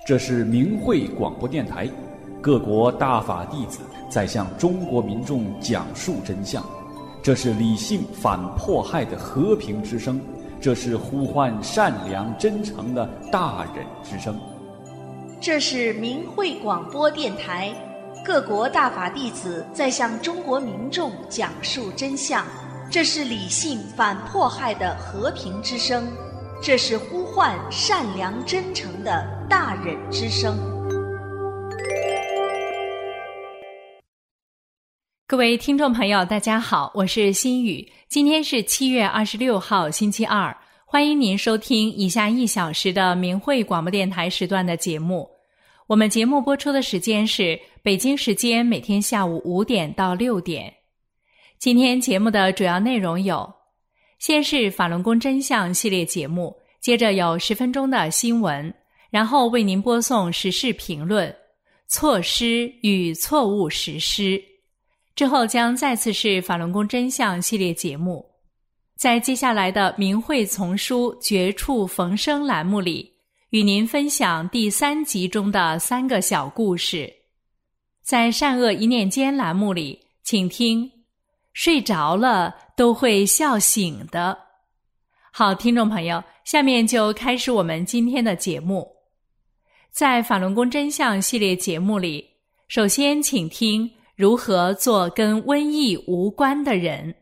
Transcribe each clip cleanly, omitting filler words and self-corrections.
这是明慧广播电台，各国大法弟子在向中国民众讲述真相。这是理性反迫害的和平之声，这是呼唤善良真诚的大忍之声。 这是明慧广播电台，各国大法弟子在向中国民众讲述真相。这是理性反迫害的和平之声，这是呼唤善良真诚的大忍之声。 各位听众朋友大家好，我是心雨，今天是7月26号星期二，欢迎您收听以下1小时的明慧广播电台时段的节目。我们节目播出的时间是北京时间每天下午5点到6点。今天节目的主要内容有：先是法轮功真相系列节目，接着有10分钟的新闻，然后为您播送时事评论、错失与错误实施。之后将再次是法轮功真相系列节目。在接下来的明慧丛书绝处逢生栏目里，与您分享第3集中的3个小故事。在善恶一念间栏目里，请听睡着了都会笑醒的。好，听众朋友，下面就开始我们今天的节目。在法轮功真相系列节目里，首先请听如何做跟瘟疫无关的人。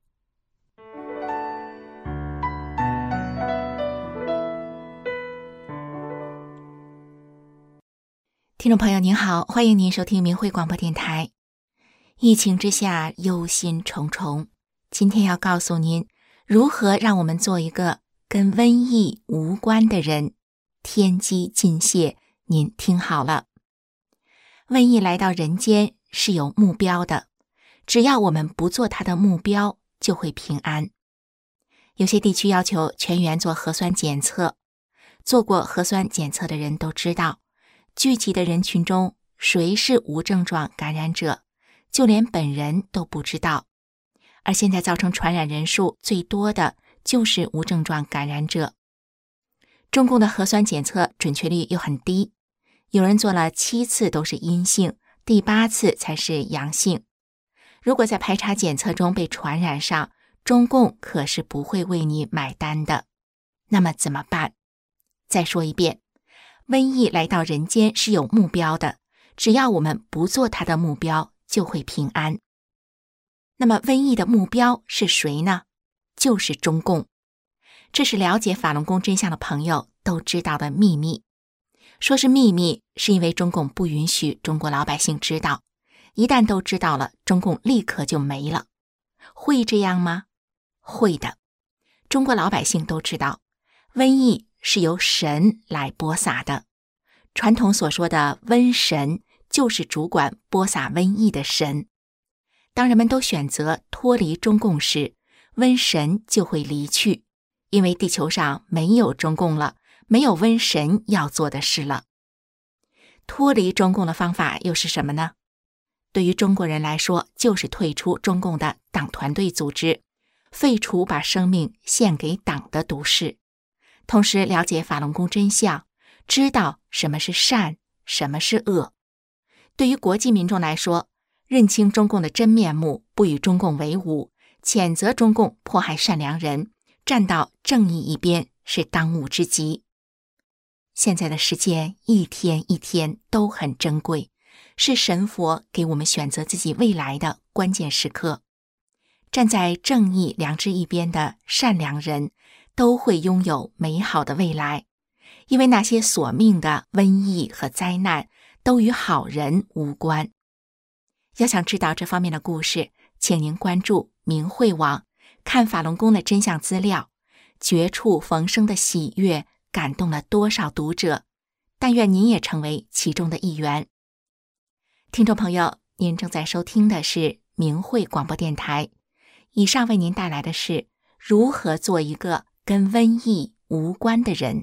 听众朋友您好，欢迎您收听明慧广播电台。疫情之下忧心忡忡，今天要告诉您如何让我们做一个跟瘟疫无关的人。天机尽泄，您听好了。瘟疫来到人间是有目标的，只要我们不做它的目标，就会平安。有些地区要求全员做核酸检测，做过核酸检测的人都知道，聚集的人群中谁是无症状感染者，就连本人都不知道。而现在造成传染人数最多的就是无症状感染者。中共的核酸检测准确率又很低，有人做了7次都是阴性，第8次才是阳性。如果在排查检测中被传染上，中共可是不会为你买单的。那么怎么办？再说一遍，瘟疫来到人间是有目标的，只要我们不做它的目标，就会平安。那么瘟疫的目标是谁呢？就是中共。这是了解法轮功真相的朋友都知道的秘密。说是秘密，是因为中共不允许中国老百姓知道，一旦都知道了，中共立刻就没了。会这样吗？会的。中国老百姓都知道，瘟疫是由神来播撒的。传统所说的瘟神，就是主管播撒瘟疫的神。当人们都选择脱离中共时，瘟神就会离去，因为地球上没有中共了，没有瘟神要做的事了。脱离中共的方法又是什么呢？对于中国人来说，就是退出中共的党团队组织，废除把生命献给党的毒誓，同时了解法轮功真相，知道什么是善，什么是恶。对于国际民众来说，认清中共的真面目，不与中共为伍，谴责中共迫害善良人，站到正义一边，是当务之急。现在的时间一天一天都很珍贵，是神佛给我们选择自己未来的关键时刻。站在正义良知一边的善良人都会拥有美好的未来，因为那些索命的瘟疫和灾难都与好人无关。要想知道这方面的故事，请您关注明慧网，看法轮功的真相资料。绝处逢生的喜悦感动了多少读者，但愿您也成为其中的一员。听众朋友，您正在收听的是明慧广播电台，以上为您带来的是如何做一个跟瘟疫无关的人。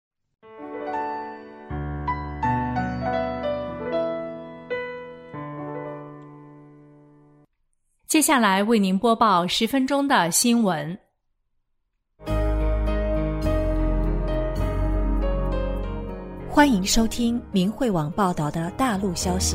接下来为您播报10分钟的新闻。 欢迎收听明慧网报道的大陆消息。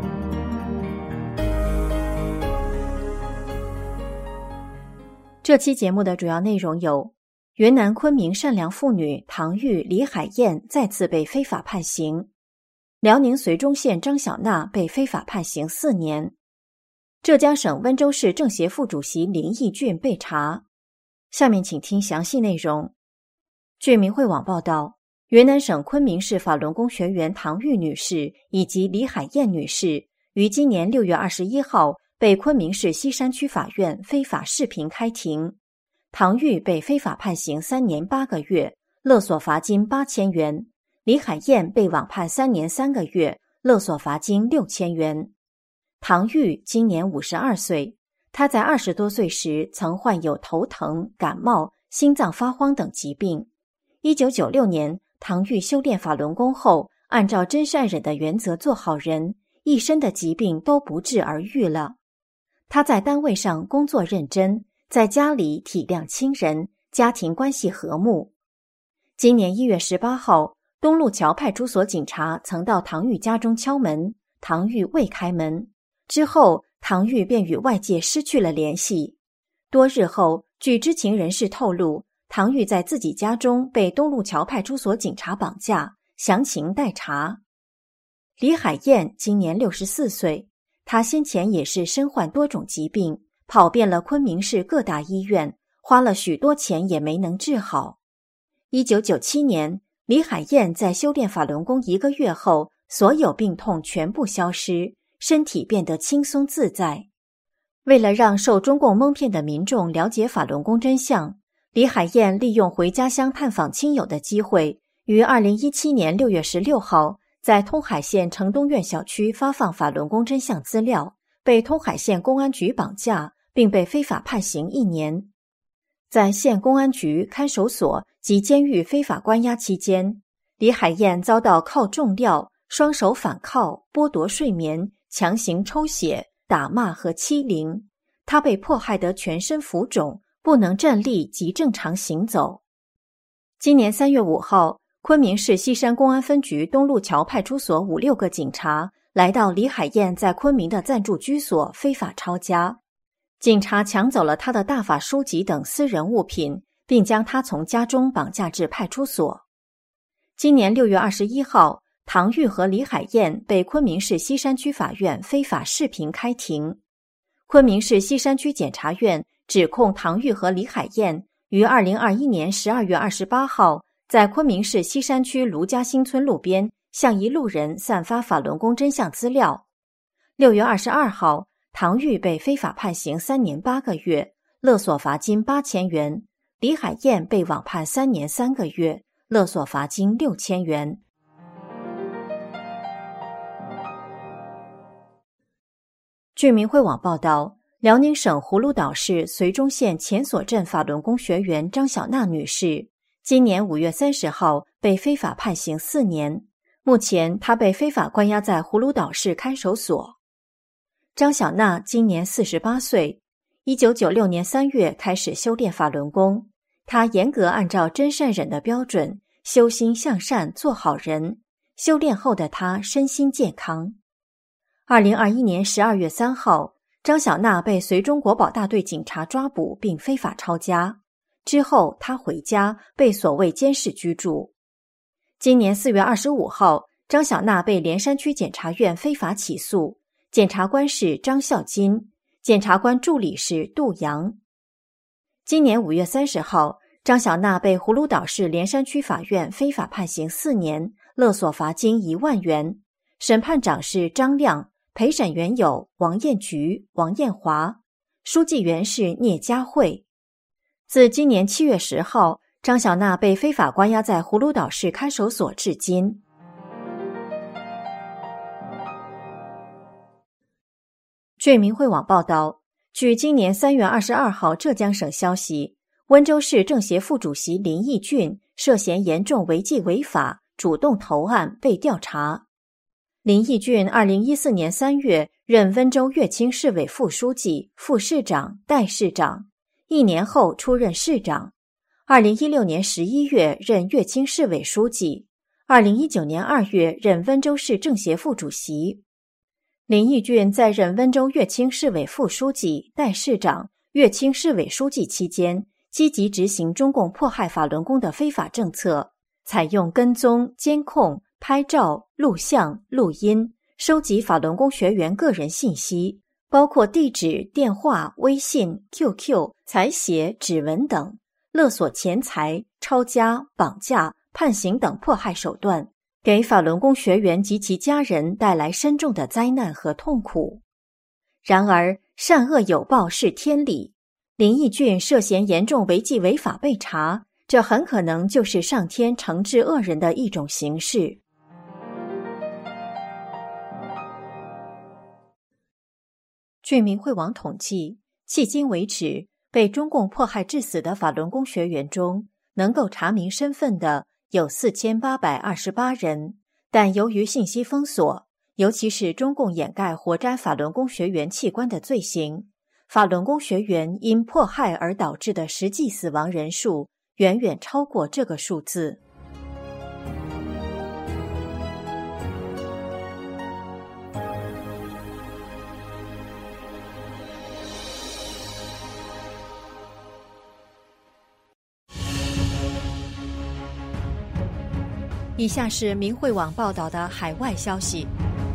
这期节目的主要内容有：云南昆明善良妇女唐玉、李海燕再次被非法判刑；辽宁绥中县张小娜被非法判刑4年；浙江省温州市政协副主席林义俊被查。下面请听详细内容。据明慧网报道，云南省昆明市法轮功学员唐玉女士以及李海燕女士于今年6月21号被昆明市西山区法院非法视频开庭。唐玉被非法判刑3年8个月，勒索罚金8000元；李海燕被网判3年3个月，勒索罚金6000元。唐玉今年52岁，她在20多岁时曾患有头疼、感冒、心脏发慌等疾病。1996年，唐玉修炼法轮功后，按照真善忍的原则做好人，一身的疾病都不治而愈了。他在单位上工作认真，在家里体谅亲人，家庭关系和睦。今年1月18号，东路桥派出所警察曾到唐玉家中敲门，唐玉未开门。之后，唐玉便与外界失去了联系。多日后，据知情人士透露，唐玉在自己家中被东路桥派出所警察绑架，详情待查。李海燕今年64岁，她先前也是身患多种疾病，跑遍了昆明市各大医院，花了许多钱也没能治好。1997年，李海燕在修炼法轮功1个月后，所有病痛全部消失，身体变得轻松自在。为了让受中共蒙骗的民众了解法轮功真相，李海燕利用回家乡探访亲友的机会，于2017年6月16号在通海县城东苑小区发放法轮功真相资料，被通海县公安局绑架，并被非法判刑1年。在县公安局、看守所及监狱非法关押期间，李海燕遭到铐重料、双手反铐、剥夺睡眠、强行抽血、打骂和欺凌。她被迫害得全身浮肿，不能站立及正常行走。今年3月5号，昆明市西山公安分局东路桥派出所5、6个警察来到李海燕在昆明的暂住居所，非法抄家。警察抢走了他的大法书籍等私人物品，并将他从家中绑架至派出所。今年6月21号，唐玉和李海燕被昆明市西山区法院非法视频开庭。昆明市西山区检察院指控唐玉和李海燕于2021年12月28号在昆明市西山区卢家新村路边向一路人散发法轮功真相资料。6月22号，唐玉被非法判刑3年8个月，勒索罚金8000元；李海燕被网判3年3个月，勒索罚金6000元。据明慧网报道，辽宁省葫芦岛市绥中县前所镇法轮功学员张小娜女士，今年5月30号被非法判刑4年，目前她被非法关押在葫芦岛市看守所。张小娜今年48岁，1996年3月开始修炼法轮功，她严格按照真善忍的标准，修心向善，做好人。修炼后的她身心健康。2021年12月3号，张小娜被绥中国保大队警察抓捕并非法抄家，之后她回家被所谓监视居住。今年4月25号，张小娜被连山区检察院非法起诉，检察官是张孝金，检察官助理是杜阳。今年5月30号，张小娜被葫芦岛市连山区法院非法判刑4年，勒索罚金1万元。审判长是张亮，陪审员有王艳菊、王艳华，书记员是聂佳慧。自今年7月10号，张小娜被非法关押在葫芦岛市看守所至今。据明慧网报道，据今年3月22号浙江省消息，温州市政协副主席林义俊涉嫌严重违纪违法，主动投案被调查。林义俊2014年3月任温州乐清市委副书记、副市长、代市长，1年后出任市长。2016年11月任乐清市委书记 2019年2月任温州市政协副主席。林义俊在任温州乐清市委副书记、代市长、乐清市委书记期间，积极执行中共迫害法轮功的非法政策，采用跟踪、监控、拍照、录像、录音，收集法轮功学员个人信息，包括地址、电话、微信、QQ、采写、指纹等，勒索钱财、抄家、绑架、判刑等迫害手段，给法轮功学员及其家人带来深重的灾难和痛苦。然而，善恶有报是天理，林义俊涉嫌严重违纪违法被查，这很可能就是上天惩治恶人的一种形式。据明慧网统计，迄今为止，被中共迫害致死的法轮功学员中，能够查明身份的有4828人，但由于信息封锁，尤其是中共掩盖活摘法轮功学员器官的罪行，法轮功学员因迫害而导致的实际死亡人数远远超过这个数字。以下是明慧网报道的海外消息，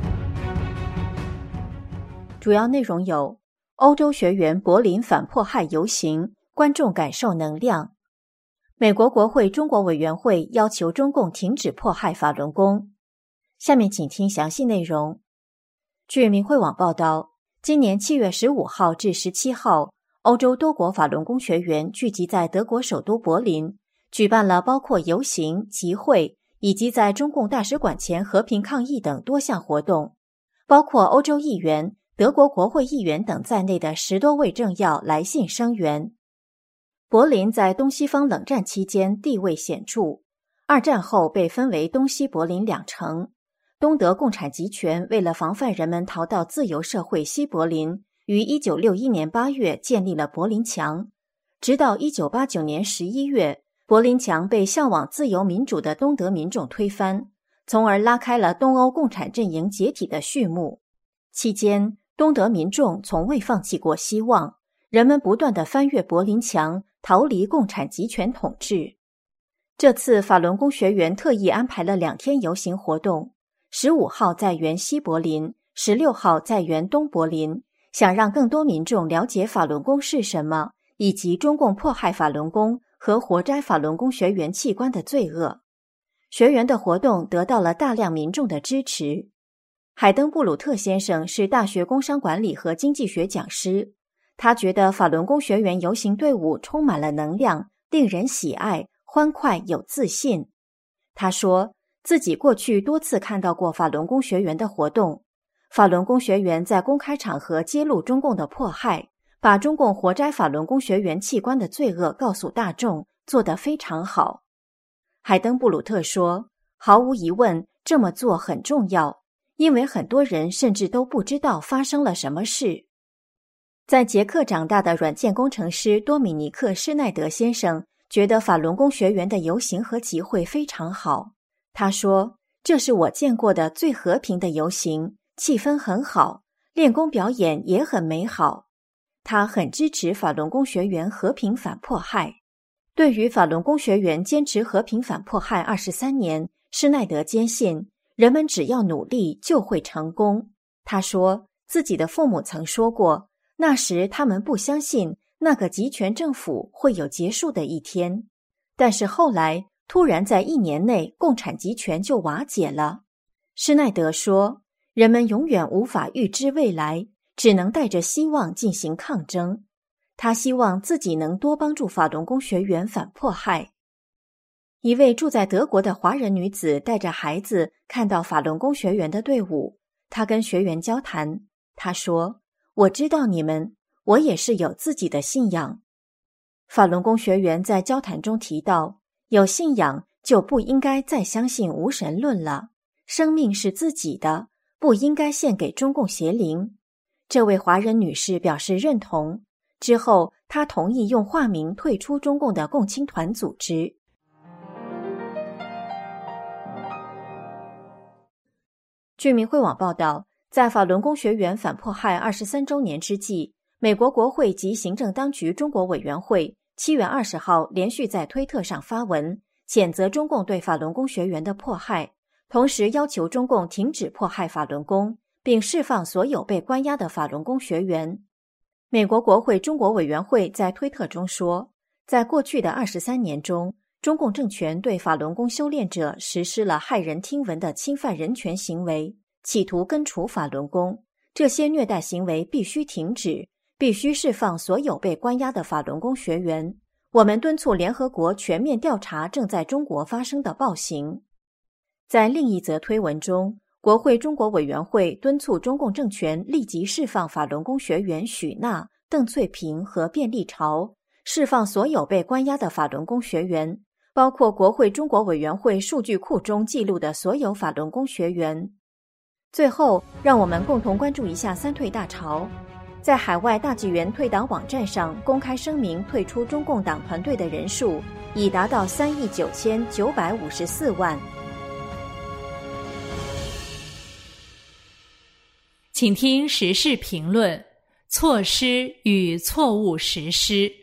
主要内容有：欧洲学员柏林反迫害游行，观众感受能量；美国国会中国委员会要求中共停止迫害法轮功。下面请听详细内容。据明慧网报道，今年7月15号至17号，欧洲多国法轮功学员聚集在德国首都柏林，举办了包括游行、集会以及在中共大使馆前和平抗议等多项活动，包括欧洲议员、德国国会议员等在内的10多位政要来信声援。柏林在东西方冷战期间地位显著，二战后被分为东西柏林两城。东德共产集权为了防范人们逃到自由社会西柏林，于1961年8月建立了柏林墙，直到1989年11月，柏林墙被向往自由民主的东德民众推翻，从而拉开了东欧共产阵营解体的序幕。期间，东德民众从未放弃过希望，人们不断地翻越柏林墙，逃离共产集权统治。这次法轮功学员特意安排了2天游行活动，15号在原西柏林，16号在原东柏林，想让更多民众了解法轮功是什么，以及中共迫害法轮功和活摘法轮功学员器官的罪恶。学员的活动得到了大量民众的支持。海登布鲁特先生是大学工商管理和经济学讲师，他觉得法轮功学员游行队伍充满了能量，令人喜爱，欢快有自信。他说，自己过去多次看到过法轮功学员的活动，法轮功学员在公开场合揭露中共的迫害，把中共活摘法轮功学员器官的罪恶告诉大众，做得非常好。海登布鲁特说，毫无疑问，这么做很重要，因为很多人甚至都不知道发生了什么事。在捷克长大的软件工程师多米尼克·施奈德先生觉得法轮功学员的游行和集会非常好。他说，这是我见过的最和平的游行，气氛很好，练功表演也很美好。他很支持法轮功学员和平反迫害。对于法轮功学员坚持和平反迫害23年，施奈德坚信，人们只要努力就会成功。他说，自己的父母曾说过，那时他们不相信那个集权政府会有结束的一天，但是后来突然在1年内共产集权就瓦解了。施奈德说，人们永远无法预知未来，只能带着希望进行抗争。他希望自己能多帮助法轮功学员反迫害。一位住在德国的华人女子带着孩子看到法轮功学员的队伍，她跟学员交谈，她说，我知道你们，我也是有自己的信仰。法轮功学员在交谈中提到，有信仰就不应该再相信无神论了，生命是自己的，不应该献给中共邪灵。这位华人女士表示认同，之后她同意用化名退出中共的共青团组织。 据明慧网报道，在法轮功学员反迫害23周年之际，美国国会及行政当局中国委员会7月20号连续在推特上发文，谴责中共对法轮功学员的迫害，同时要求中共停止迫害法轮功，并释放所有被关押的法轮功学员。美国国会中国委员会在推特中说，在过去的23年中，中共政权对法轮功修炼者实施了骇人听闻的侵犯人权行为，企图根除法轮功。这些虐待行为必须停止，必须释放所有被关押的法轮功学员。我们敦促联合国全面调查正在中国发生的暴行。在另一则推文中，国会中国委员会敦促中共政权立即释放法轮功学员许娜、邓翠萍和卞丽潮，释放所有被关押的法轮功学员，包括国会中国委员会数据库中记录的所有法轮功学员。最后，让我们共同关注一下三退大潮。在海外大纪元退党网站上公开声明退出中共党团队的人数已达到3.954亿。 请听时事评论：错失与错误实施。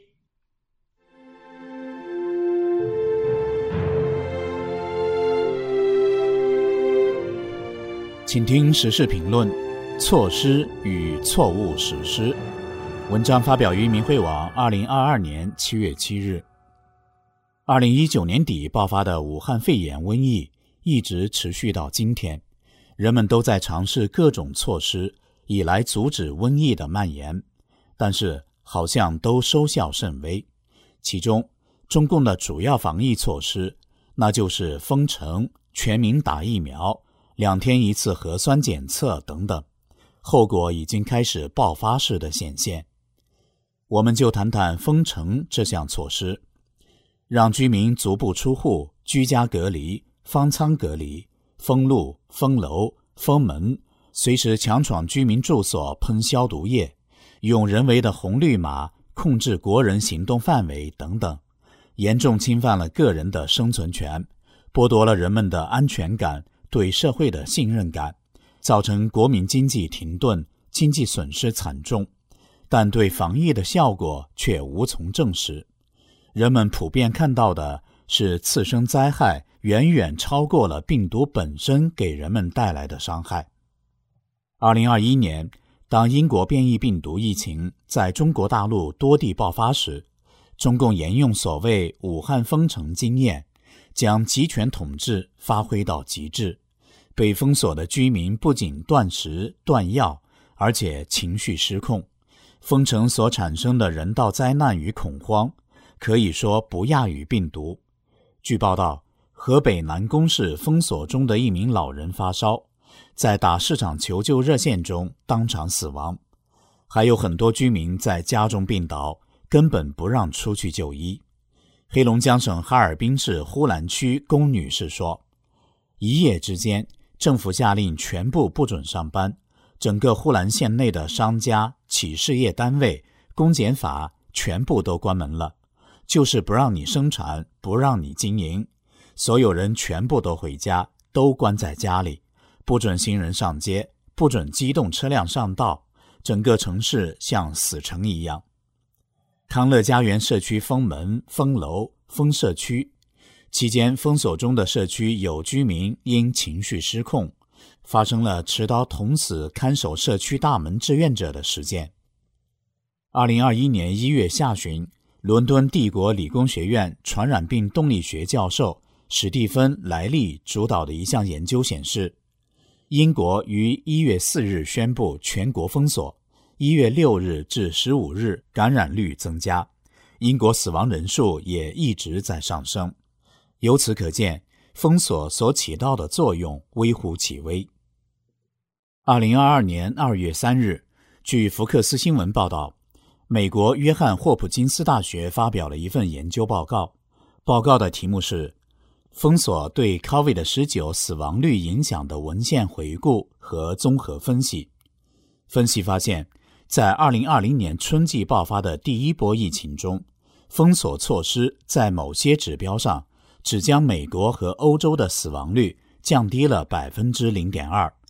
请听时事评论：错失与错误实施。文章发表于明慧网2022年7月7日。2019年底爆发的武汉肺炎瘟疫一直持续到今天，人们都在尝试各种措施以来阻止瘟疫的蔓延，但是好像都收效甚微。其中，中共的主要防疫措施，那就是封城、全民打疫苗、2天1次核酸检测等等，后果已经开始爆发式的显现。我们就谈谈封城这项措施，让居民足不出户、居家隔离、方舱隔离、封路、封楼、封门，随时强闯居民住所喷消毒液，用人为的红绿码控制国人行动范围等等，严重侵犯了个人的生存权，剥夺了人们的安全感、对社会的信任感，造成国民经济停顿，经济损失惨重，但对防疫的效果却无从证实。人们普遍看到的是次生灾害远远超过了病毒本身给人们带来的伤害。2021年，当英国变异病毒疫情在中国大陆多地爆发时，中共沿用所谓武汉封城经验，将集权统治发挥到极致。被封锁的居民不仅断食断药，而且情绪失控。封城所产生的人道灾难与恐慌，可以说不亚于病毒。据报道，河北南宫市封锁中的一名老人发烧，在打市场求救热线中当场死亡。还有很多居民在家中病倒，根本不让出去就医。黑龙江省哈尔滨市呼兰区龚女士说，一夜之间，政府下令全部不准上班，整个呼兰县内的商家、企事业单位、公检法全部都关门了，就是不让你生产，不让你经营，所有人全部都回家，都关在家里，不准行人上街，不准机动车辆上道，整个城市像死城一样。康乐家园社区封门、封楼、封社区，期间封锁中的社区有居民因情绪失控，发生了持刀捅死看守社区大门志愿者的事件。2021年1月下旬，伦敦帝国理工学院传染病动力学教授史蒂芬·莱利主导的一项研究显示，英国于1月4日宣布全国封锁，1月6日至15日感染率增加，英国死亡人数也一直在上升。由此可见，封锁所起到的作用微乎其微。2022年2月3日，据福克斯新闻报道，美国约翰霍普金斯大学发表了一份研究报告，报告的题目是封锁对 COVID-19 死亡率影响的文献回顾和综合分析。分析发现，在2020年春季爆发的第一波疫情中，封锁措施在某些指标上只将美国和欧洲的死亡率降低了 0.2%，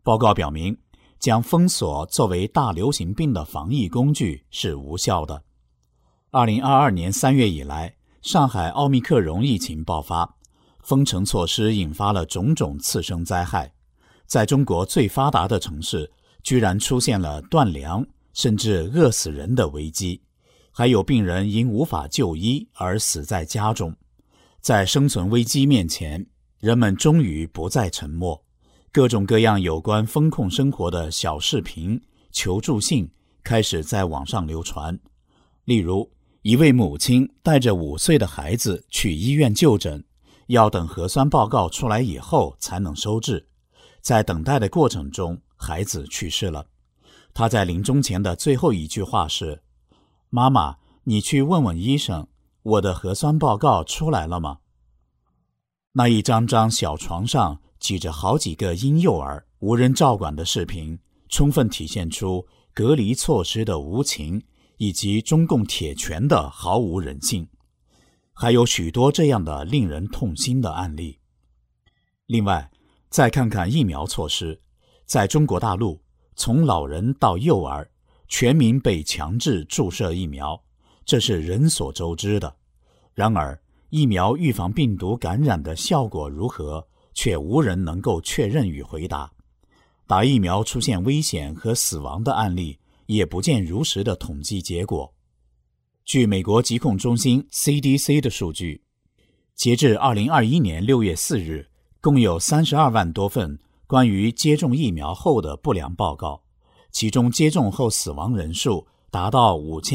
报告表明，将封锁作为大流行病的防疫工具是无效的。2022年3月以来，上海奥密克戎疫情爆发，封城措施引发了种种次生灾害。在中国最发达的城市，居然出现了断粮甚至饿死人的危机，还有病人因无法就医而死在家中。在生存危机面前，人们终于不再沉默，各种各样有关风控生活的小视频、求助信开始在网上流传。例如，一位母亲带着5岁的孩子去医院就诊，要等核酸报告出来以后才能收治。在等待的过程中，孩子去世了。他在临终前的最后一句话是：妈妈，你去问问医生，我的核酸报告出来了吗？那一张张小床上挤着好几个婴幼儿无人照管的视频，充分体现出隔离措施的无情以及中共铁拳的毫无人性。还有许多这样的令人痛心的案例。另外，再看看疫苗措施，在中国大陆，从老人到幼儿，全民被强制注射疫苗，这是人所周知的。然而，疫苗预防病毒感染的效果如何，却无人能够确认与回答。打疫苗出现危险和死亡的案例，也不见如实的统计结果。据美国疾控中心 CDC 的数据，截至2021年6月4日，共有32万多份关于接种疫苗后的不良报告，其中接种后死亡人数达到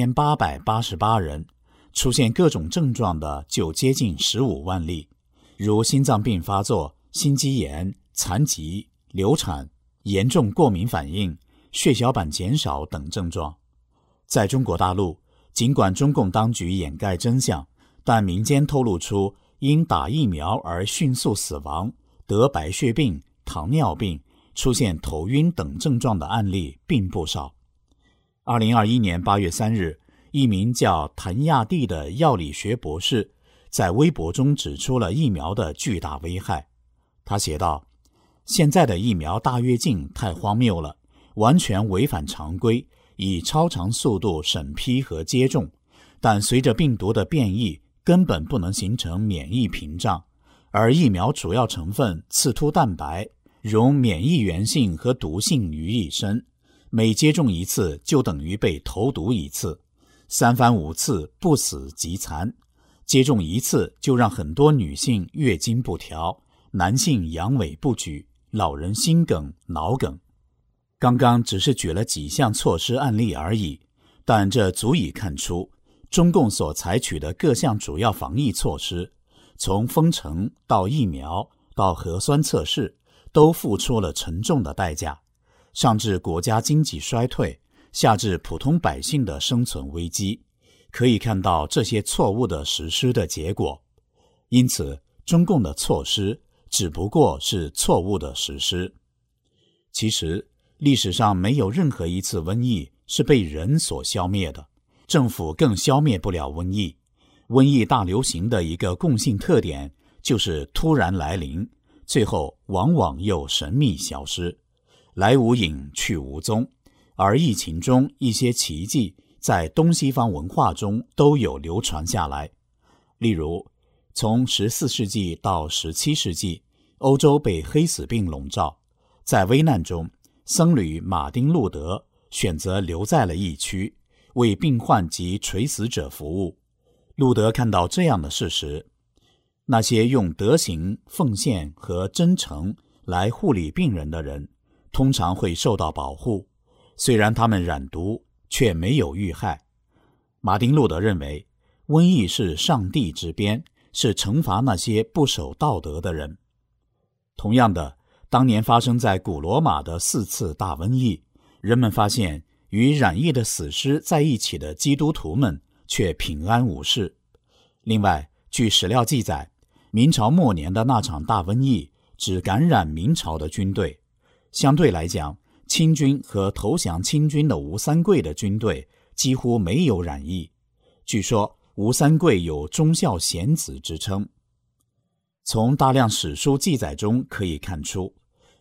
5888人，出现各种症状的就接近15万例，如心脏病发作、心肌炎、残疾、流产、严重过敏反应、血小板减少等症状。在中国大陆，尽管中共当局掩盖真相，但民间透露出因打疫苗而迅速死亡、得白血病、糖尿病、出现头晕等症状的案例并不少。2021年8月3日，一名叫谭亚蒂的药理学博士在微博中指出了疫苗的巨大危害。他写道：现在的疫苗大跃进太荒谬了，完全违反常规，以超长速度审批和接种，但随着病毒的变异，根本不能形成免疫屏障，而疫苗主要成分刺突蛋白融免疫原性和毒性于一身，每接种一次就等于被投毒一次，3番5次不死即残，接种一次就让很多女性月经不调，男性阳痿不举，老人心梗、脑梗。刚刚只是举了几项措施案例而已，但这足以看出中共所采取的各项主要防疫措施，从封城到疫苗到核酸测试，都付出了沉重的代价，上至国家经济衰退，下至普通百姓的生存危机，可以看到这些错误的实施的结果。因此，中共的措施只不过是错误的实施。其实，历史上没有任何一次瘟疫是被人所消灭的，政府更消灭不了瘟疫。瘟疫大流行的一个共性特点就是突然来临，最后往往又神秘消失，来无影去无踪。而疫情中一些奇迹在东西方文化中都有流传下来。例如，从14世纪到17世纪，欧洲被黑死病笼罩，在危难中，僧侣马丁·路德选择留在了疫区，为病患及垂死者服务。路德看到这样的事实：那些用德行、奉献和真诚来护理病人的人，通常会受到保护，虽然他们染毒，却没有遇害。马丁·路德认为，瘟疫是上帝之鞭，是惩罚那些不守道德的人。同样的，当年发生在古罗马的4次大瘟疫，人们发现与染疫的死尸在一起的基督徒们却平安无事。另外，据史料记载，明朝末年的那场大瘟疫只感染明朝的军队，相对来讲，清军和投降清军的吴三桂的军队几乎没有染疫。据说吴三桂有忠孝贤子之称。从大量史书记载中可以看出，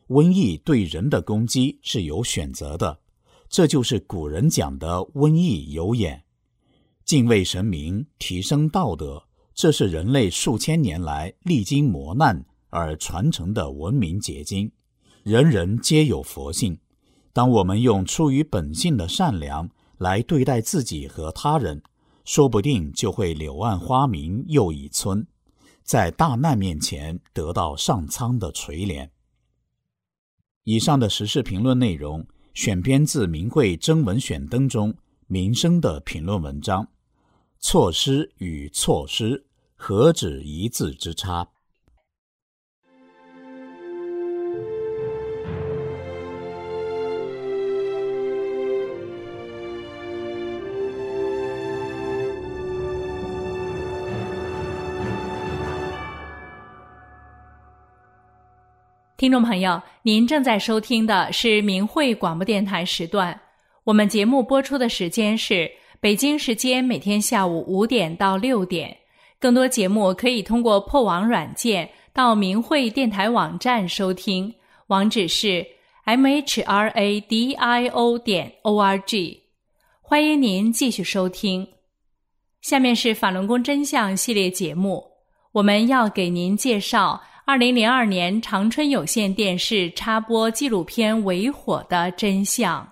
瘟疫对人的攻击是有选择的，这就是古人讲的瘟疫有眼。敬畏神明，提升道德，这是人类数千年来历经磨难而传承的文明结晶。人人皆有佛性，当我们用出于本性的善良来对待自己和他人，说不定就会柳暗花明又一村，在大难面前得到上苍的垂怜。以上的时事评论内容选编自明慧征文选登中民生的评论文章，错失与错失，何止一字之差。 听众朋友，您正在收听的是明慧广播电台时段，我们节目播出的时间是北京时间每天下午5点到6点。更多节目可以通过破网软件到明慧电台网站收听，网址是 mhradio.org。 欢迎您继续收听。下面是法轮功真相系列节目，我们要给您介绍2002年长春有线电视插播纪录片《为火》的真相。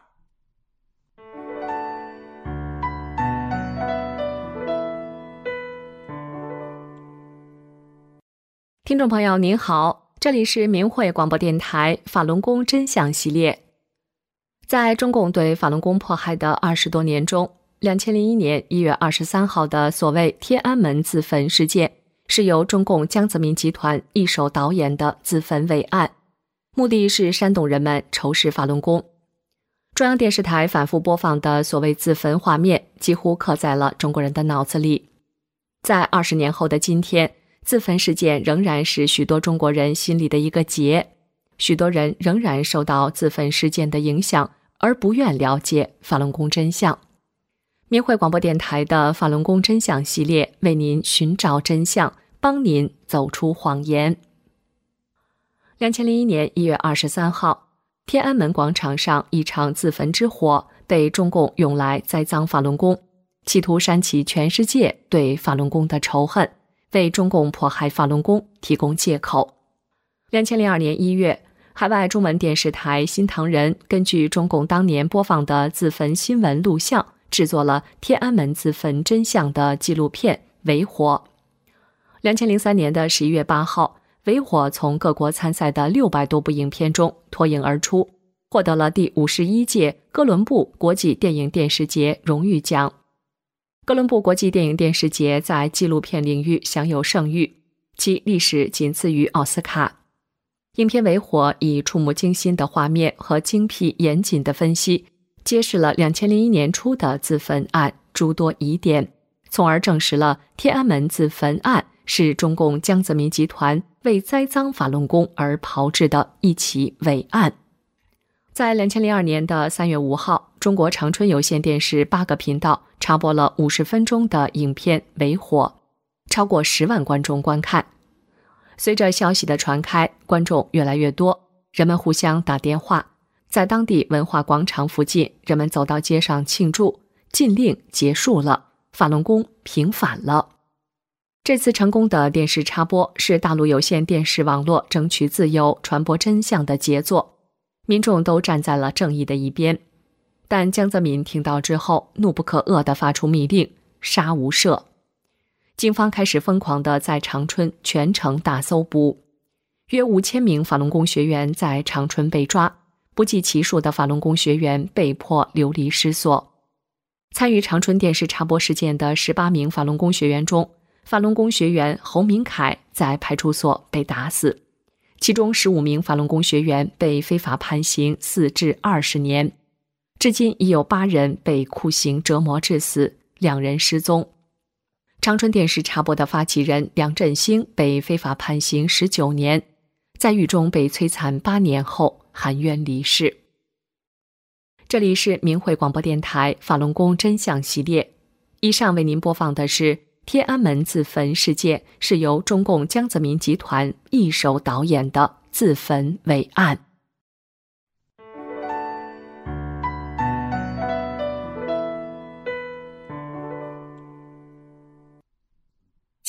听众朋友您好，这里是明慧广播电台法轮功真相系列。在中共对法轮功迫害的20多年中，2001年1月23号的所谓天安门自焚事件是由中共江泽民集团一手导演的自焚伪案，目的是煽动人们仇视法轮功。中央电视台反复播放的所谓自焚画面几乎刻在了中国人的脑子里。在20年后的今天，自焚事件仍然是许多中国人心里的一个结，许多人仍然受到自焚事件的影响，而不愿了解法轮功真相。明慧广播电台的法轮功真相系列为您寻找真相，帮您走出谎言。2001年1月23号，天安门广场上一场自焚之火被中共用来栽赃法轮功，企图煽起全世界对法轮功的仇恨，为中共迫害法轮功提供借口。2002年1月，海外中文电视台新唐人根据中共当年播放的自焚新闻录像，制作了天安门自焚真相的纪录片《为火》。2003年的11月8号，《为火》从各国参赛的600多部影片中脱颖而出，获得了第51届哥伦布国际电影电视节荣誉奖。哥伦布国际电影电视节在纪录片领域享有盛誉，其历史仅次于奥斯卡。影片《为火》以触目惊心的画面和精辟严谨的分析，揭示了2001年初的自焚案诸多疑点，从而证实了天安门自焚案是中共江泽民集团为栽赃法轮功而炮制的一起伪案。在2002年的3月5号，中国长春有线电视8个频道插播了50分钟的影片《为火》，超过10万观众观看。随着消息的传开，观众越来越多，人们互相打电话，在当地文化广场附近，人们走到街上庆祝，禁令结束了，法轮功平反了。这次成功的电视插播是大陆有线电视网络争取自由、传播真相的杰作，民众都站在了正义的一边。但江泽民听到之后，怒不可遏地发出密令，杀无赦。警方开始疯狂地在长春全城大搜捕，约5000名法轮功学员在长春被抓，不计其数的法轮功学员被迫流离失所。参与长春电视插播事件的18名法轮功学员中，法轮功学员侯明凯在派出所被打死，其中15名法轮功学员被非法判刑4至20年，至今已有8人被酷刑折磨致死，2人失踪。长春电视插播的发起人梁振兴被非法判刑19年，在狱中被摧残8年后含冤离世。这里是明慧广播电台法轮功真相系列，以上为您播放的是天安门自焚事件是由中共江泽民集团一手导演的自焚伪案。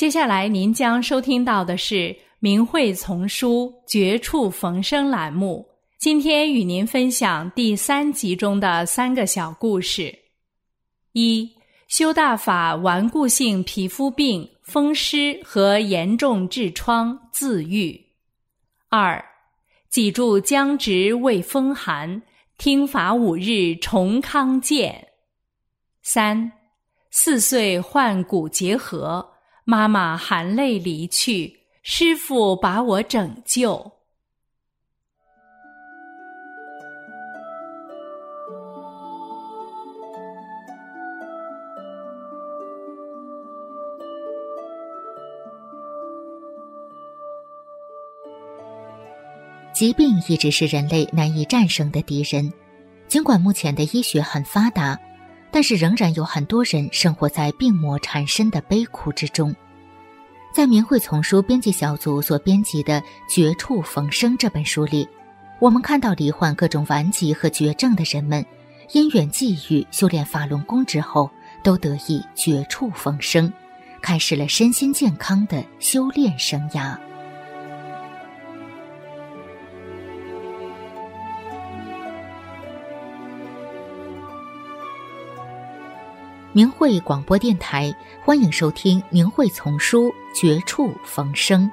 接下来您将收听到的是明慧丛书绝处逢生栏目，今天与您分享第3集中的3个小故事。1. 修大法顽固性皮肤病、风湿和严重痔疮自愈。2. 脊柱僵直未风寒，听法5日重康健。3. 4岁患骨结核，妈妈含泪离去，师父把我拯救。 疾病一直是人类难以战胜的敌人，尽管目前的医学很发达，但是仍然有很多人生活在病魔缠身的悲苦之中。在明慧丛书编辑小组所编辑的《绝处逢生》这本书里，我们看到罹患各种顽疾和绝症的人们，因缘际遇修炼法轮功之后，都得以绝处逢生，开始了身心健康的修炼生涯。明慧广播电台，欢迎收听明慧丛书绝处逢生。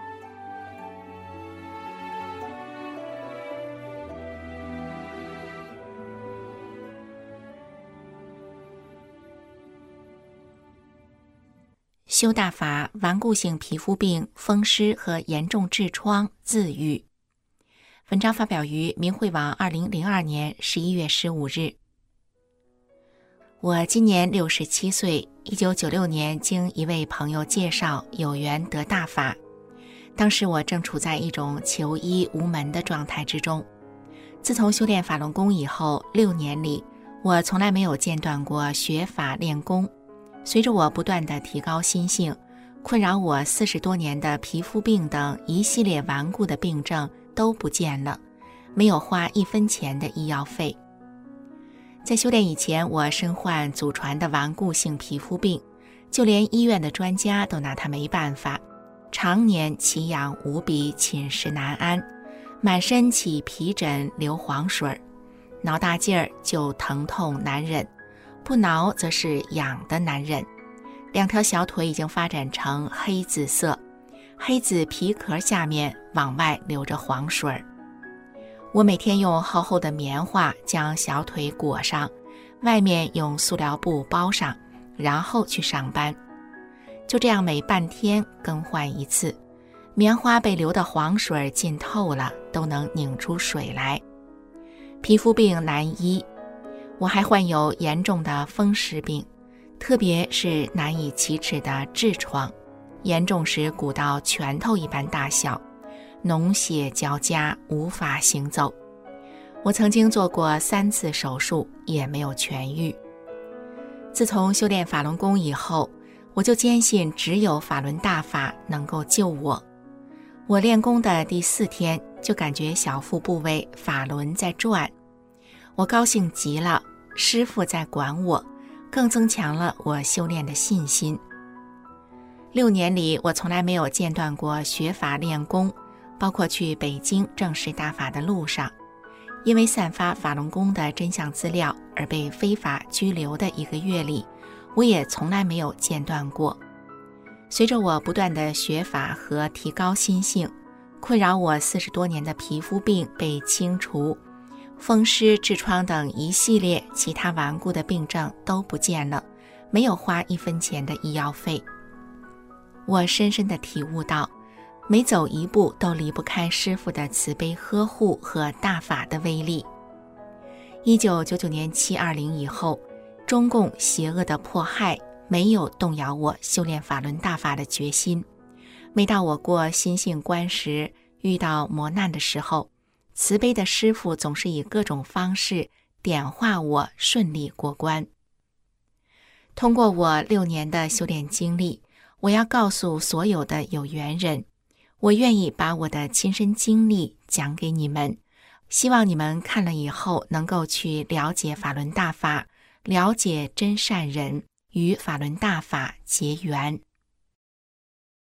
修大法顽固性皮肤病、风湿和严重痔疮自愈。文章发表于明慧网2002年11月15日。我今年67岁，1996年经一位朋友介绍有缘得大法，当时我正处在一种求医无门的状态之中。自从修炼法轮功以后6年里，我从来没有间断过学法练功。随着我不断地提高心性，困扰我40多年的皮肤病等一系列顽固的病症都不见了，没有花1分钱的医药费。在修炼以前，我身患祖传的顽固性皮肤病，就连医院的专家都拿它没办法，常年奇痒无比，寝食难安，满身起皮疹流黄水，挠大劲儿就疼痛难忍，不挠则是痒的难忍，2条小腿已经发展成黑紫色，黑紫皮壳下面往外流着黄水。我每天用厚厚的棉花将小腿裹上，外面用塑料布包上，然后去上班。就这样每半天更换一次，棉花被流的黄水浸透了，都能拧出水来。皮肤病难医，我还患有严重的风湿病，特别是难以启齿的痔疮，严重时鼓到拳头一般大小，脓血交加，无法行走。我曾经做过3次手术，也没有痊愈。自从修炼法轮功以后，我就坚信只有法轮大法能够救我。我练功的第4天，就感觉小腹部位法轮在转，我高兴极了，师父在管我，更增强了我修炼的信心。6年里，我从来没有间断过学法练功，包括去北京正式大法的路上，因为散发法轮功的真相资料而被非法拘留的1个月里，我也从来没有间断过。随着我不断的学法和提高心性，困扰我40多年的皮肤病被清除，风湿、痔疮等一系列其他顽固的病症都不见了，没有花1分钱的医药费。我深深地体悟到，每走一步都离不开师父的慈悲呵护和大法的威力。1999年720以后，中共邪恶的迫害没有动摇我修炼法轮大法的决心。每到我过心性关时，遇到磨难的时候，慈悲的师父总是以各种方式点化我，顺利过关。通过我6年的修炼经历，我要告诉所有的有缘人，我愿意把我的亲身经历讲给你们，希望你们看了以后能够去了解法轮大法，了解真善人，与法轮大法结缘。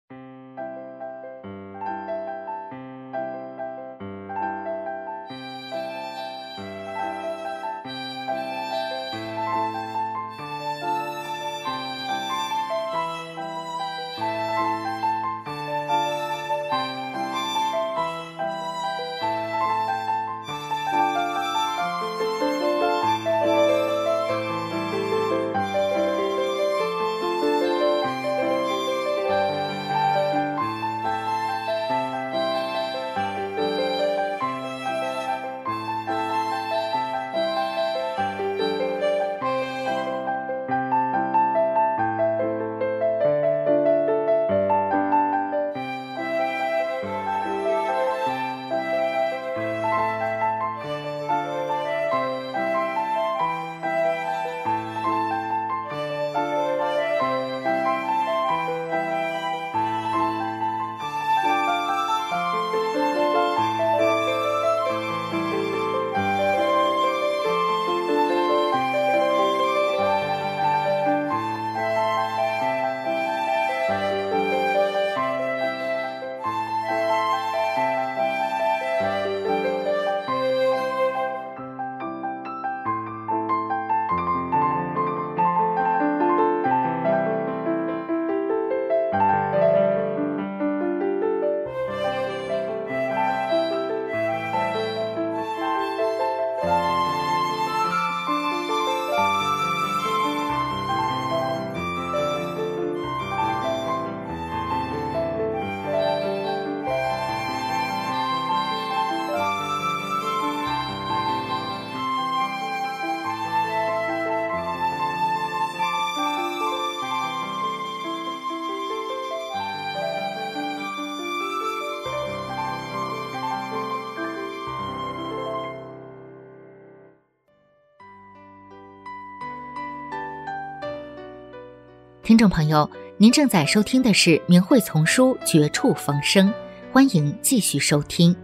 听众朋友，您正在收听的是明慧丛书《绝处逢生》，欢迎继续收听。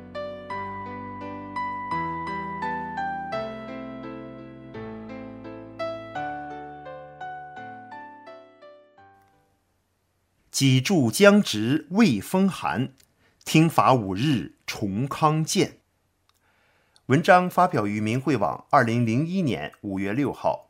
己住将直未风寒，听法5日重康健。文章发表于明慧网2001年5月6号。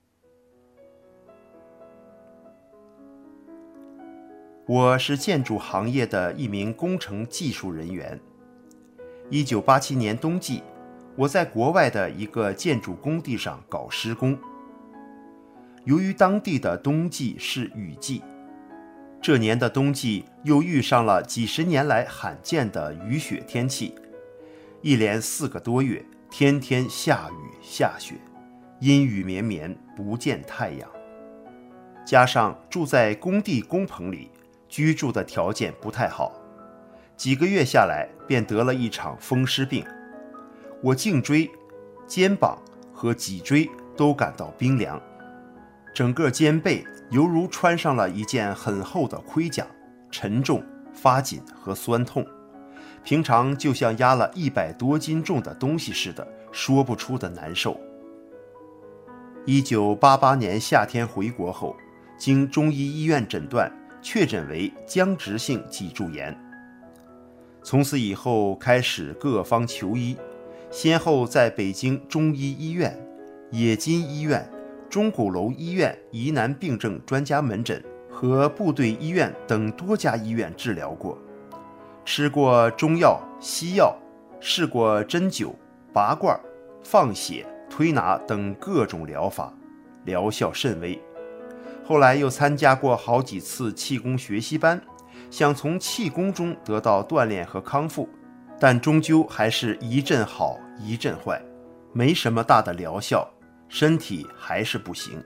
我是建筑行业的一名工程技术人员。1987年冬季，我在国外的一个建筑工地上搞施工。由于当地的冬季是雨季，这年的冬季又遇上了几十年来罕见的雨雪天气，一连4个多月，天天下雨下雪，阴雨绵绵，不见太阳。加上住在工地工棚里，居住的条件不太好，几个月下来便得了一场风湿病。我颈椎、肩膀和脊椎都感到冰凉，整个肩背犹如穿上了一件很厚的盔甲，沉重、发紧和酸痛，平常就像压了100多斤重的东西似的，说不出的难受。1988年夏天回国后，经中医医院诊断，确诊为僵直性脊柱炎。从此以后开始各方求医，先后在北京中医医院、冶金医院、钟鼓楼医院疑难病症专家门诊和部队医院等多家医院治疗过，吃过中药、西药，试过针灸、拔罐、放血、推拿等各种疗法，疗效甚微。后来又参加过好几次气功学习班，想从气功中得到锻炼和康复，但终究还是一阵好一阵坏，没什么大的疗效，身体还是不行。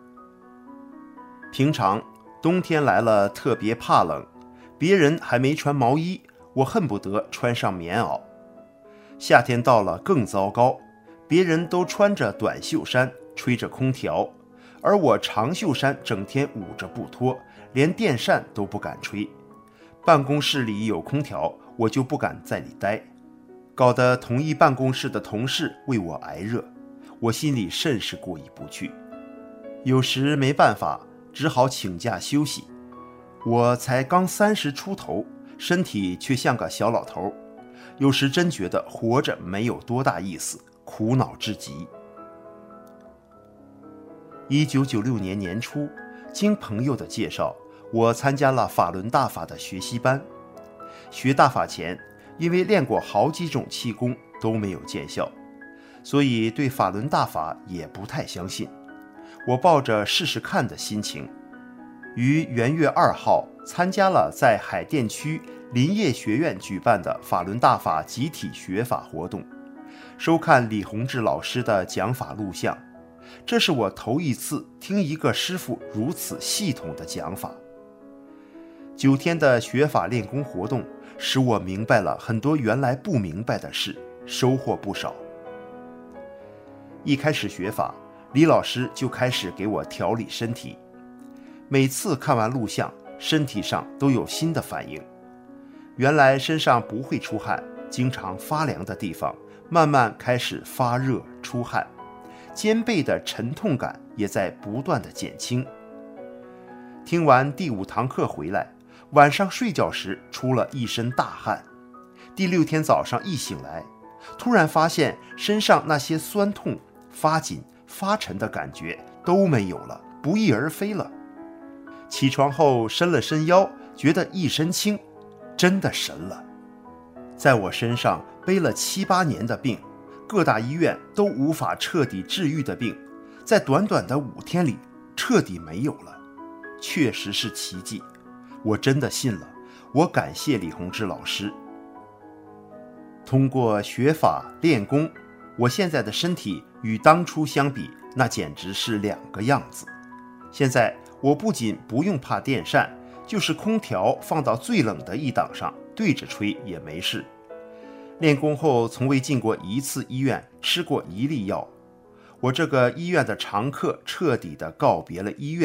平常冬天来了特别怕冷，别人还没穿毛衣，我恨不得穿上棉袄。夏天到了更糟糕，别人都穿着短袖衫，吹着空调，而我长袖衫整天捂着不脱，连电扇都不敢吹。办公室里有空调，我就不敢在里待，搞得同一办公室的同事为我挨热，我心里甚是过意不去。有时没办法，只好请假休息。我才刚30出头，身体却像个小老头，有时真觉得活着没有多大意思，苦恼至极。1996年年初，经朋友的介绍，我参加了法轮大法的学习班。学大法前，因为练过好几种气功都没有见效，所以对法轮大法也不太相信。我抱着试试看的心情，于元月2号参加了在海淀区林业学院举办的法轮大法集体学法活动，收看李洪志老师的讲法录像。这是我头一次听一个师父如此系统的讲法。9天的学法练功活动使我明白了很多原来不明白的事，收获不少。一开始学法，李老师就开始给我调理身体。每次看完录像，身体上都有新的反应。原来身上不会出汗，经常发凉的地方，慢慢开始发热出汗。肩背的沉痛感也在不断的减轻。听完第5堂课回来，晚上睡觉时出了一身大汗。第6天早上一醒来，突然发现身上那些酸痛、发紧、发沉的感觉都没有了，不翼而飞了。起床后伸了伸腰，觉得一身轻，真的神了。在我身上背了7、8年的病，各大医院都无法彻底治愈的病，在短短的5天里彻底没有了，确实是奇迹。我真的信了，我感谢李洪志老师。通过学法练功，我现在的身体与当初相比，那简直是2个样子。现在我不仅不用怕电扇，就是空调放到最冷的一档上，对着吹也没事。练功后从未进过1次医院，吃过1粒药。我这个医院的常客彻底地告别了医院，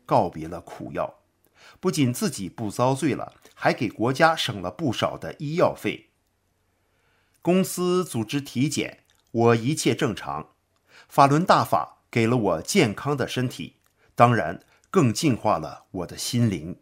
告别了苦药，不仅自己不遭罪了，还给国家省了不少的医药费。公司组织体检，我一切正常。法轮大法给了我健康的身体，当然更净化了我的心灵。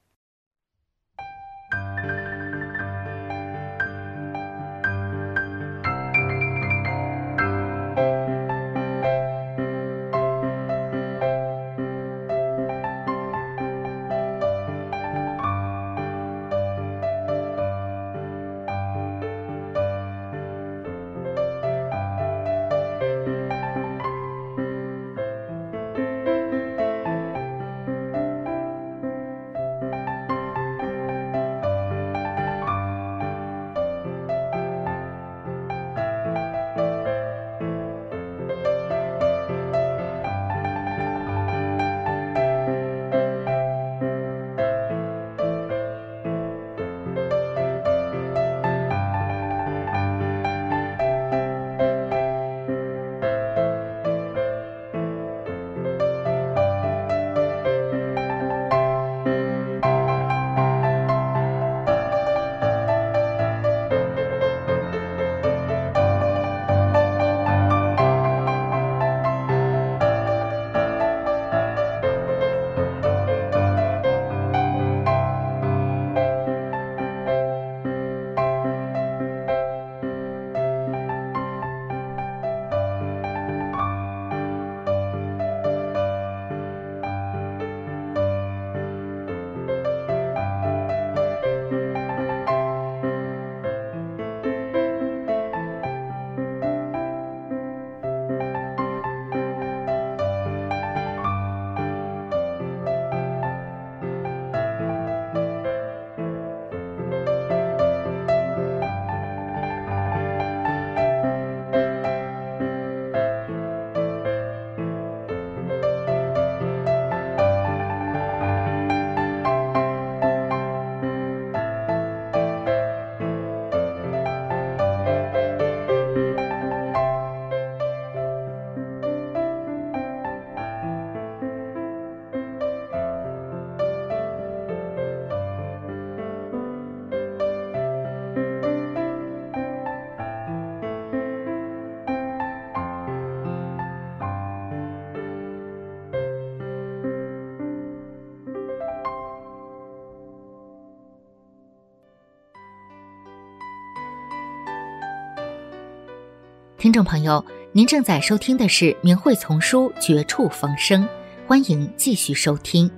听众朋友，您正在收听的是明慧丛书《绝处逢生》，欢迎继续收听。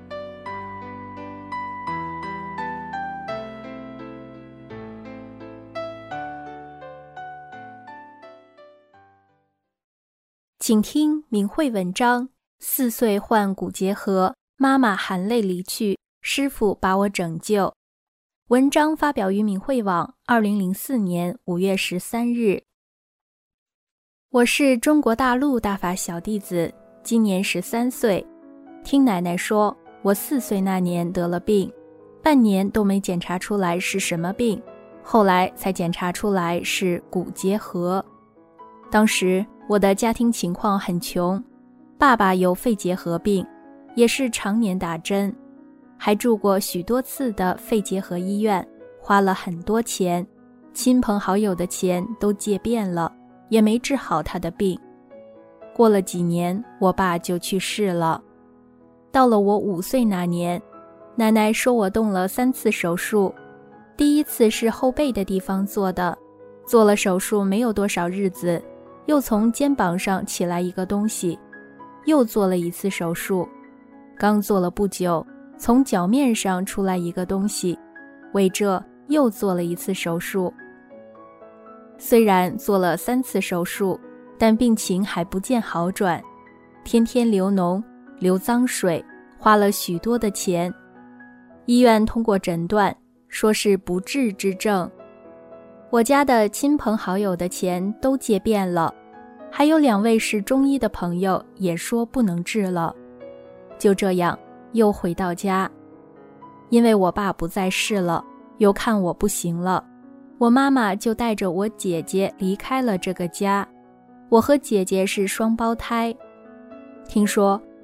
请听明慧文章：4岁患骨结核，妈妈含泪离去，师父把我拯救。文章发表于明慧网2004年5月13日。我是中国大陆大法小弟子，今年13岁。听奶奶说，我4岁那年得了病，半年都没检查出来是什么病，后来才检查出来是骨结核。当时我的家庭情况很穷，爸爸有肺结核病，也是常年打针，还住过许多次的肺结核医院，花了很多钱，亲朋好友的钱都借遍了，也没治好他的病。过了几年，我爸就去世了。到了我5岁那年，奶奶说我动了3次手术，第一次是后背的地方做的，做了手术没有多少日子，又从肩膀上起来一个东西，又做了1次手术，刚做了不久，从脚面上出来一个东西，为这又做了1次手术。虽然做了3次手术，但病情还不见好转，天天流脓、流脏水，花了许多的钱。医院通过诊断，说是不治之症。我家的亲朋好友的钱都借遍了，还有2位是中医的朋友也说不能治了。就这样，又回到家。因为我爸不在世了，又看我不行了，我妈妈就带着我姐姐离开了这个家。我和姐姐是双胞胎。听说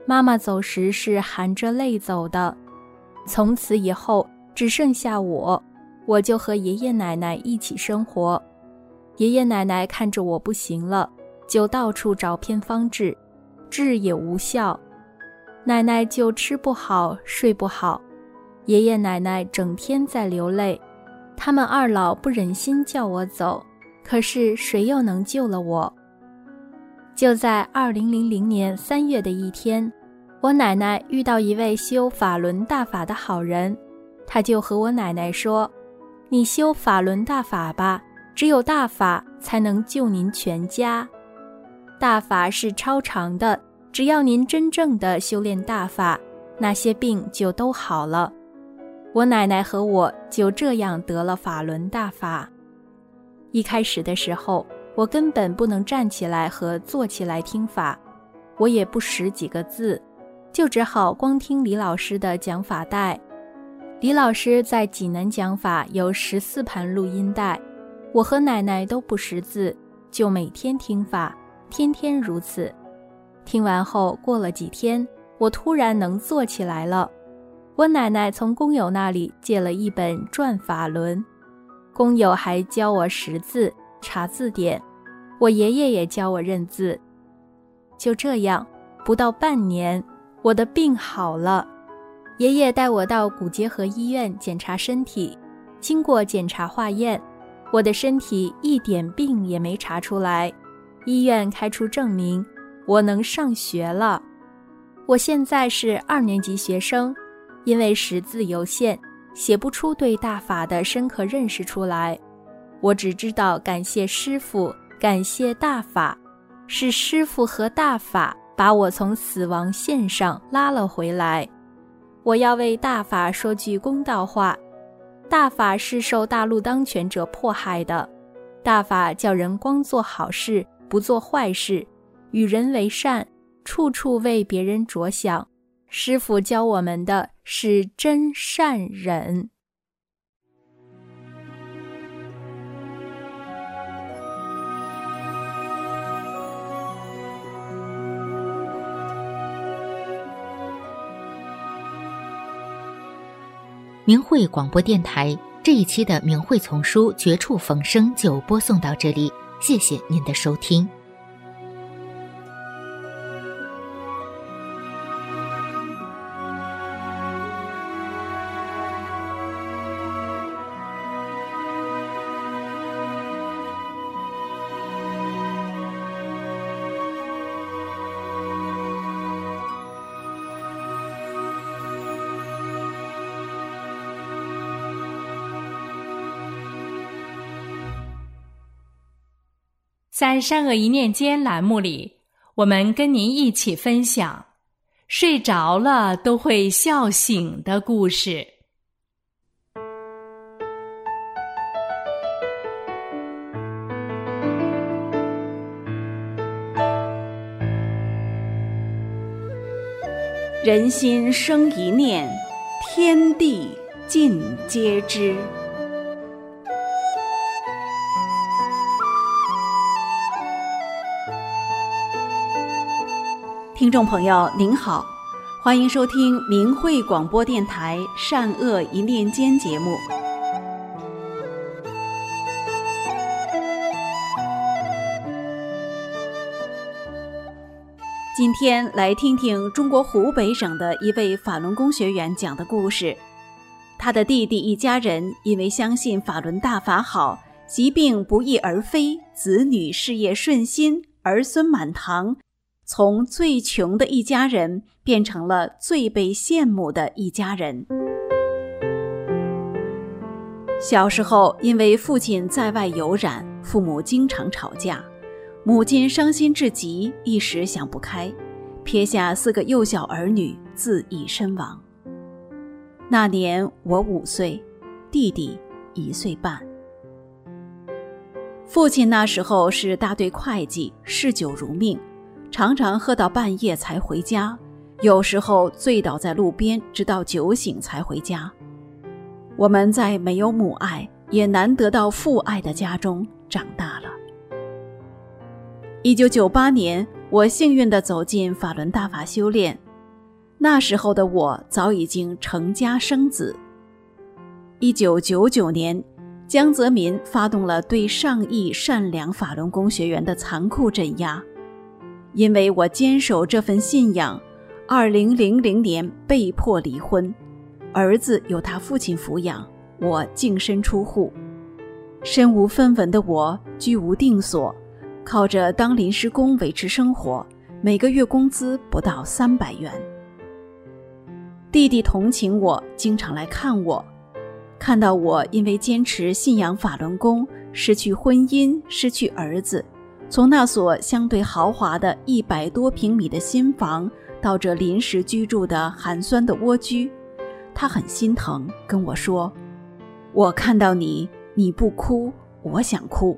妈妈走时是含着泪走的。从此以后只剩下我就和爷爷奶奶一起生活。爷爷奶奶看着我不行了，就到处找偏方治，治也无效。奶奶就吃不好睡不好，爷爷奶奶整天在流泪。他们二老不忍心叫我走，可是谁又能救了我？就在2000年3月的一天，我奶奶遇到一位修法轮大法的好人，他就和我奶奶说：“你修法轮大法吧，只有大法才能救您全家。大法是超常的，只要您真正的修炼大法，那些病就都好了。”我奶奶和我就这样得了法轮大法。一开始的时候，我根本不能站起来和坐起来听法，我也不识几个字，就只好光听李老师的讲法带。李老师在济南讲法有14盘录音带，我和奶奶都不识字，就每天听法，天天如此。听完后过了几天，我突然能坐起来了。我奶奶从工友那里借了一本《转法轮》，工友还教我识字、查字典，我爷爷也教我认字。就这样，不到半年，我的病好了。爷爷带我到骨节核医院检查身体，经过检查化验，我的身体一点病也没查出来。医院开出证明，我能上学了。我现在是2年级学生，因为识字有限，写不出对大法的深刻认识出来。我只知道感谢师父，感谢大法，是师父和大法把我从死亡线上拉了回来。我要为大法说句公道话，大法是受大陆当权者迫害的，大法叫人光做好事，不做坏事，与人为善，处处为别人着想。师父教我们的是真善忍。 明慧广播电台这一期的明慧丛书绝处逢生就播送到这里，谢谢您的收听。 在善恶一念间栏目里，我们跟您一起分享睡着了都会笑醒的故事。 人心生一念，天地尽皆知。听众朋友您好，欢迎收听明慧广播电台善恶一念间节目。今天来听听中国湖北省的一位法轮功学员讲的故事。他的弟弟一家人因为相信法轮大法好，疾病不翼而飞，子女事业顺心，儿孙满堂，从最穷的一家人变成了最被羡慕的一家人。小时候因为父亲在外游染，父母经常吵架，母亲伤心至极，一时想不开，撇下4个幼小儿女自缢身亡。那年我5岁，弟弟1岁半。父亲那时候是大队会计，嗜酒如命，常常喝到半夜才回家，有时候醉倒在路边，直到酒醒才回家。我们在没有母爱也难得到父爱的家中长大了。1998年，我幸运地走进法轮大法修炼， 那时候的我早已经成家生子。1999年，江泽民发动了对上亿善良法轮功学员的残酷镇压。因为我坚守这份信仰，2000年被迫离婚，儿子由他父亲抚养，我净身出户。身无分文的我居无定所，靠着当临时工维持生活，每个月工资不到300元。弟弟同情我，经常来看我，看到我因为坚持信仰法轮功，失去婚姻，失去儿子，从那所相对豪华的100多平米的新房到这临时居住的寒酸的蜗居，他很心疼，跟我说，我看到你不哭，我想哭。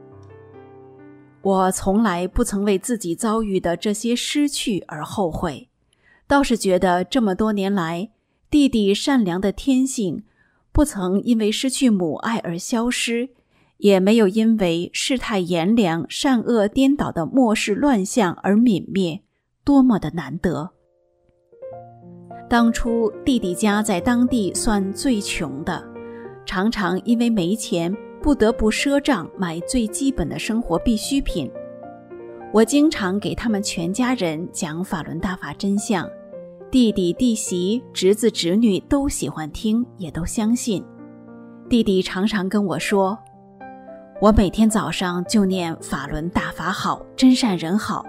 我从来不曾为自己遭遇的这些失去而后悔，倒是觉得这么多年来，弟弟善良的天性不曾因为失去母爱而消失，也没有因为世态炎凉、善恶颠倒的末世乱象而泯灭，多么的难得。当初弟弟家在当地算最穷的，常常因为没钱不得不赊账买最基本的生活必需品。我经常给他们全家人讲法轮大法真相，弟弟弟媳侄子侄女都喜欢听，也都相信。弟弟常常跟我说，我每天早上就念法轮大法好，真善人好。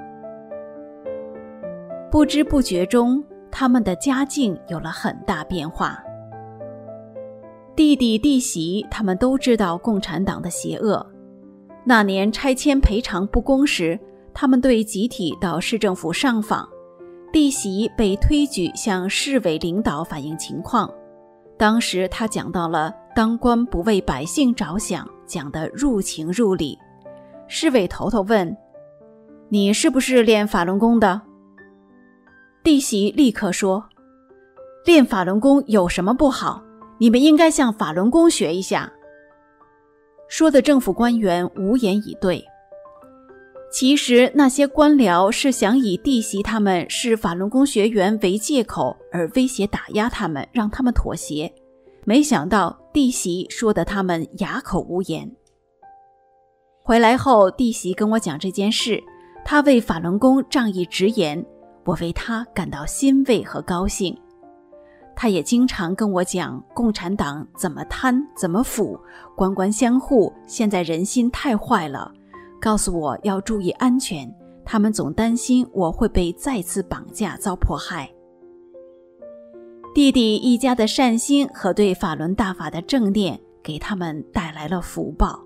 不知不觉中，他们的家境有了很大变化。弟弟弟媳他们都知道共产党的邪恶。那年拆迁赔偿不公时，他们队集体到市政府上访，弟媳被推举向市委领导反映情况。当时他讲到了当官不为百姓着想，讲得入情入理。市委头头问，你是不是练法轮功的？弟媳立刻说，练法轮功有什么不好？你们应该向法轮功学一下。说的政府官员无言以对。其实那些官僚是想以弟媳他们是法轮功学员为借口而威胁打压他们，让他们妥协。没想到弟媳说的他们哑口无言。回来后，弟媳跟我讲这件事，他为法轮功仗义直言，我为他感到欣慰和高兴。他也经常跟我讲共产党怎么贪怎么腐，官官相护，现在人心太坏了，告诉我要注意安全，他们总担心我会被再次绑架遭迫害。弟弟一家的善心和对法轮大法的正念给他们带来了福报。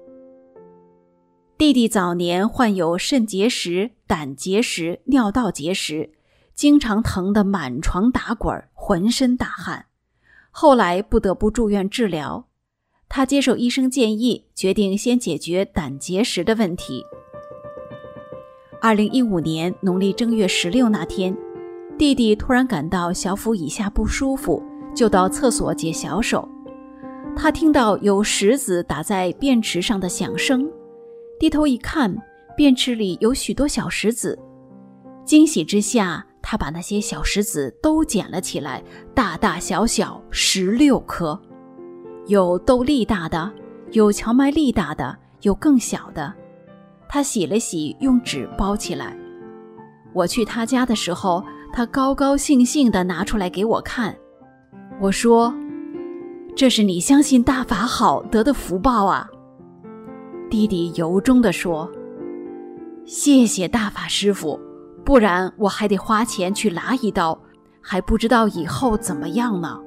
弟弟早年患有肾结石、胆结石、尿道结石，经常疼得满床打滚，浑身大汗，后来不得不住院治疗。他接受医生建议，决定先解决胆结石的问题。2015年农历正月16那天，弟弟突然感到小腹以下不舒服，就到厕所解小手。他听到有石子打在便池上的响声，低头一看，便池里有许多小石子。惊喜之下，他把那些小石子都捡了起来，大大小小16颗，有豆粒大的，有荞麦粒大的，有更小的。他洗了洗，用纸包起来。我去他家的时候，他高高兴兴地拿出来给我看。我说，这是你相信大法好得的福报啊。弟弟由衷地说，谢谢大法师父，不然我还得花钱去拉一刀，还不知道以后怎么样呢。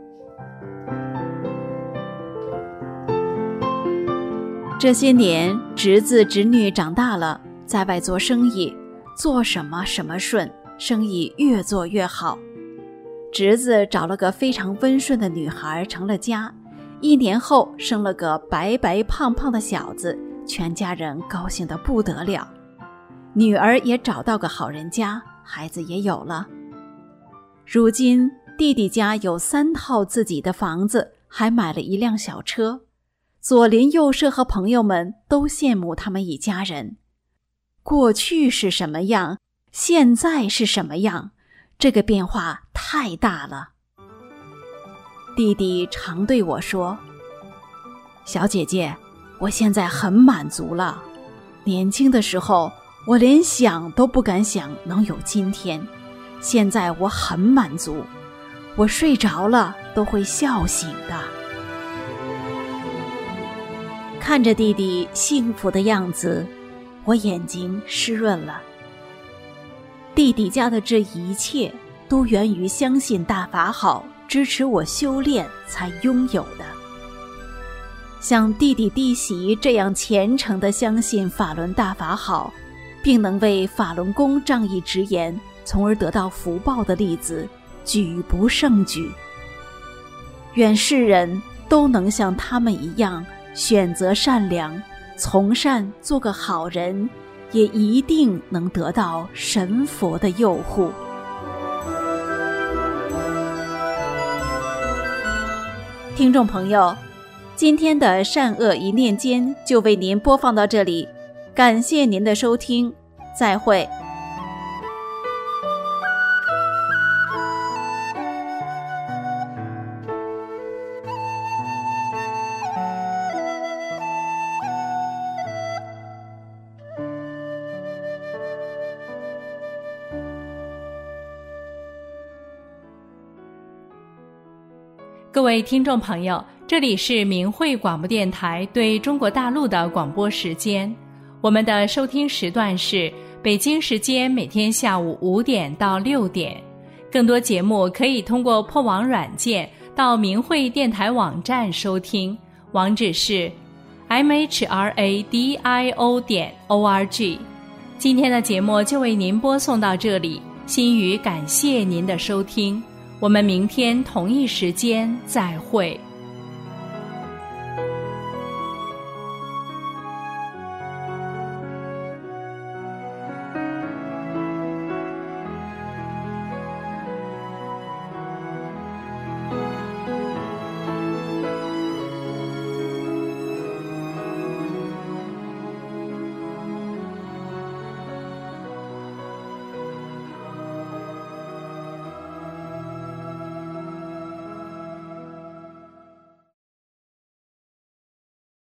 这些年，侄子侄女长大了，在外做生意，做什么什么顺，生意越做越好。侄子找了个非常温顺的女孩成了家，1年后生了个白白胖胖的小子，全家人高兴得不得了。女儿也找到个好人家，孩子也有了。如今弟弟家有3套自己的房子，还买了1辆小车。左邻右舍和朋友们都羡慕他们一家人。过去是什么样，现在是什么样， 这个变化太大了。弟弟常对我说，小姐姐，我现在很满足了。年轻的时候，我连想都不敢想能有今天，现在我很满足，我睡着了都会笑醒的。看着弟弟幸福的样子，我眼睛湿润了。弟弟家的这一切都源于相信大法好，支持我修炼才拥有的。像弟弟弟媳这样虔诚地相信法轮大法好，并能为法轮功仗义直言，从而得到福报的例子，举不胜举。愿世人都能像他们一样选择善良，从善做个好人，也一定能得到神佛的佑护。听众朋友，今天的善恶一念间就为您播放到这里，感谢您的收听，再会。 各位听众朋友，这里是明慧广播电台对中国大陆的广播时间。我们的收听时段是北京时间每天下午5点到6点。更多节目可以通过破网软件到明慧电台网站收听，网址是 mhradio.org。今天的节目就为您播送到这里，心语感谢您的收听。我们明天同一时间再会。